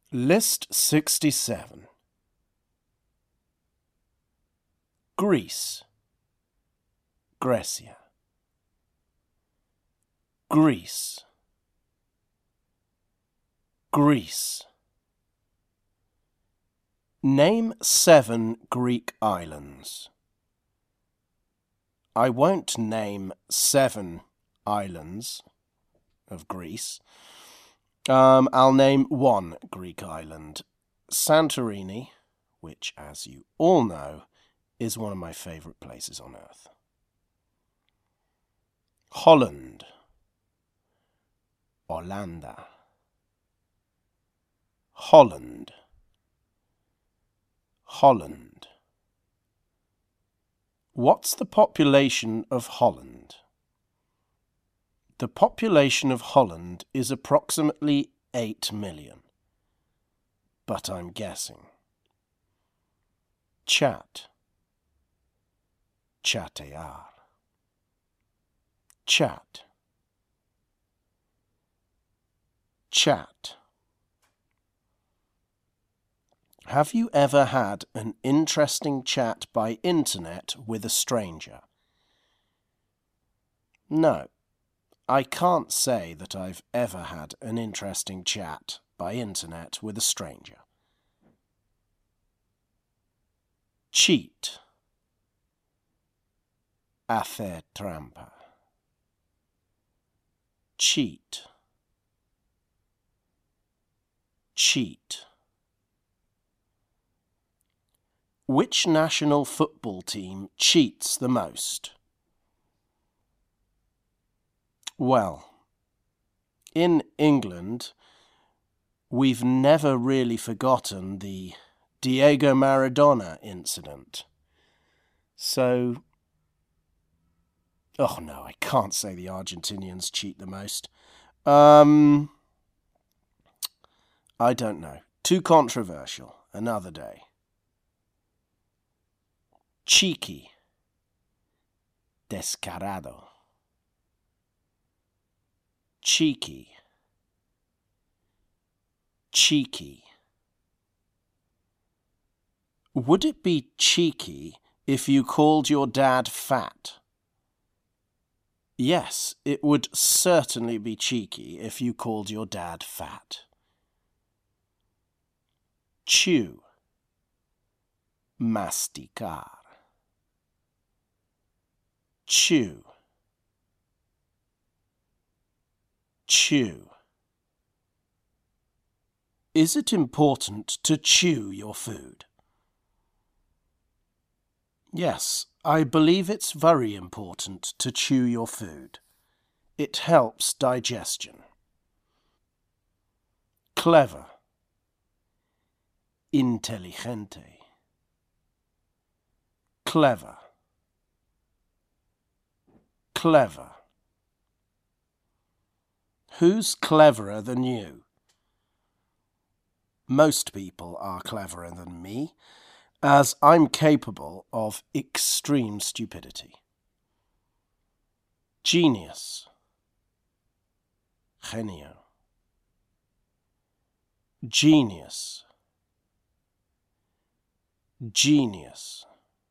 List 67. Greece, Grecia. Greece, Greece. Name 7 Greek islands. I won't name 7 islands of Greece. I'll name 1 Greek island, Santorini, which, as you all know, is one of my favourite places on earth. Holland, Hollanda. Holland, Holland. What's the population of Holland? The population of Holland is approximately 8 million. But I'm guessing. Chat, chatear. Chat, chat. Have you ever had an interesting chat by internet with a stranger? No, I can't say that I've ever had an interesting chat by internet with a stranger. Cheat, hacer trampa. Cheat, cheat. Which national football team cheats the most? Well, in England, we've never really forgotten the Diego Maradona incident. So, oh no, I can't say the Argentinians cheat the most. I don't know. Too controversial. Another day. Cheeky, descarado. Cheeky, cheeky. Would it be cheeky if you called your dad fat? Yes, it would certainly be cheeky if you called your dad fat. Chew, masticar. Chew, chew. Is it important to chew your food? Yes, I believe it's very important to chew your food. It helps digestion. Clever, inteligente. Clever, clever. Who's cleverer than you? Most people are cleverer than me, as I'm capable of extreme stupidity. Genius, genio. Genius, genius.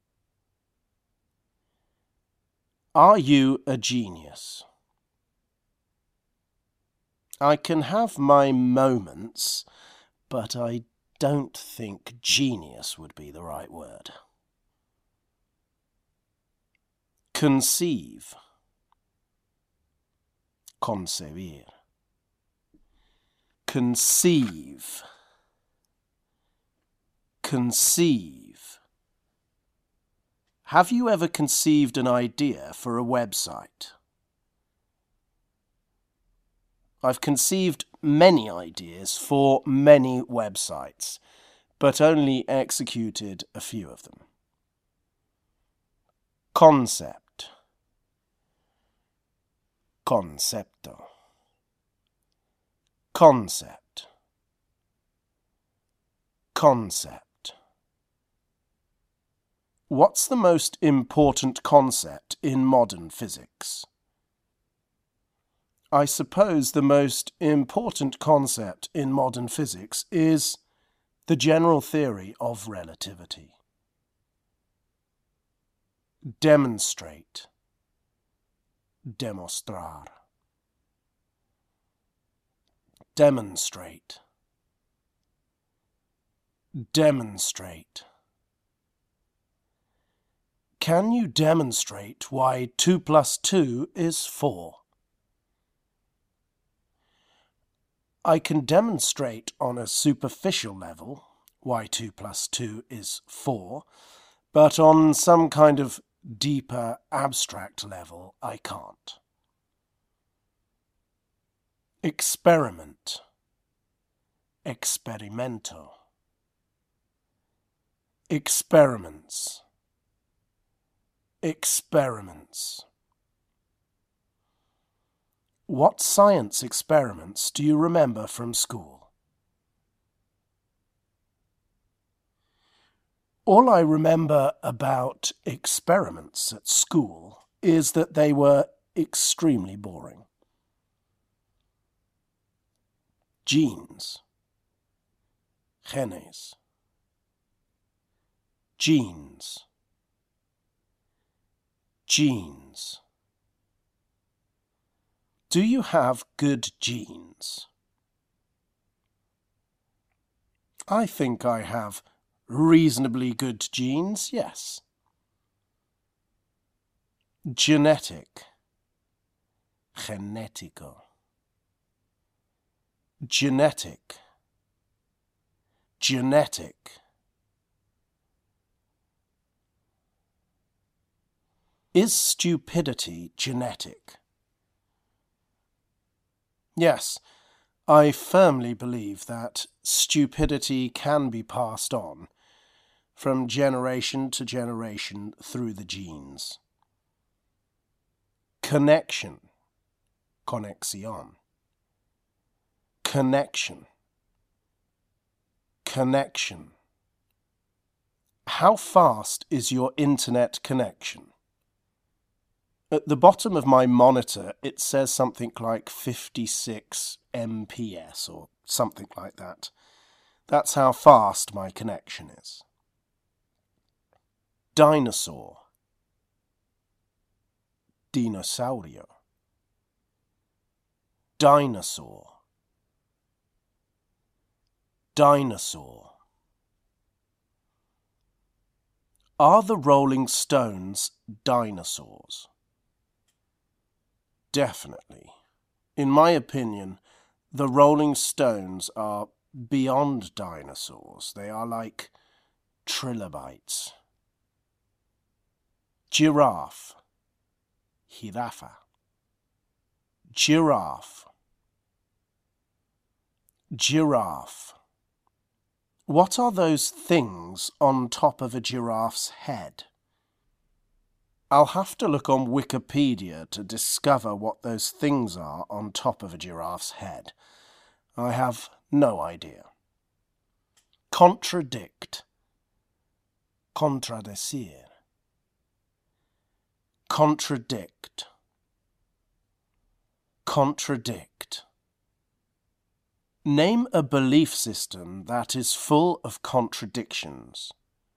Are you a genius? I can have my moments, but I don't think genius would be the right word. Conceive, concebir. Conceive, conceive. Have you ever conceived an idea for a website? I've conceived many ideas for many websites, but only executed a few of them. Concept, concepto. Concept, concept. What's the most important concept in modern physics? I suppose the most important concept in modern physics is the general theory of relativity. Demonstrate. Demostrar. Demonstrate. Demonstrate. Can you demonstrate why 2 plus 2 is 4? I can demonstrate on a superficial level why 2 plus 2 is 4, but on some kind of deeper abstract level I can't. Experiment. Experimento. Experiments. Experiments. What science experiments do you remember from school? All I remember about experiments at school is that they were extremely boring. Genes. Genes. Genes. Genes. Do you have good genes? I think I have reasonably good genes, yes. Genetic. Genetico. Genetic. Genetic. Is stupidity genetic? Yes, I firmly believe that stupidity can be passed on from generation to generation through the genes. Connection. Conexión. Connection. Connection. How fast is your internet connection? At the bottom of my monitor, it says something like 56 Mbps or something like that. That's how fast my connection is. Dinosaur. Dinosaurio. Dinosaur. Dinosaur. Are the Rolling Stones dinosaurs? Definitely. In my opinion, the Rolling Stones are beyond dinosaurs. They are like trilobites. Giraffe. Jirafa. Giraffe. Giraffe. What are those things on top of a giraffe's head? I'll have to look on Wikipedia to discover what those things are on top of a giraffe's head. I have no idea. Contradict. Contradecir. Contradict. Contradict. Name a belief system that is full of contradictions.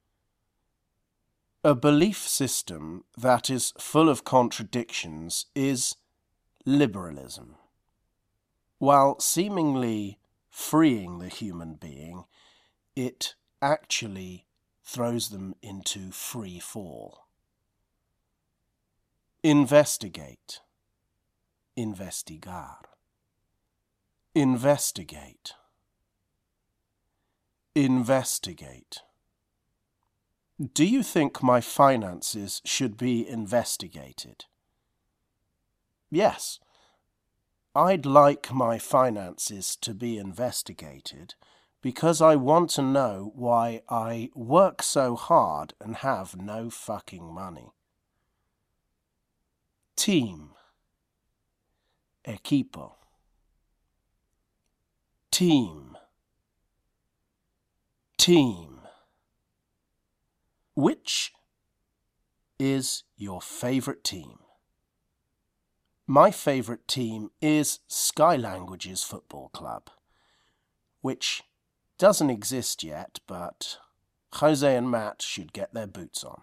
A belief system that is full of contradictions is liberalism. While seemingly freeing the human being, it actually throws them into free fall. Investigate. Investigar. Investigate. Investigate. Do you think my finances should be investigated? Yes. I'd like my finances to be investigated because I want to know why I work so hard and have no fucking money. Team. Equipo. Team. Team. Which is your favorite team? My favourite team is Sky Languages Football Club, which doesn't exist yet, but Jose and Matt should get their boots on.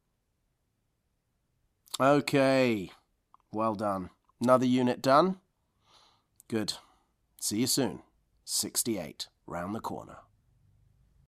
Okay, well done. Another unit done? Good. See you soon. 68, round the corner.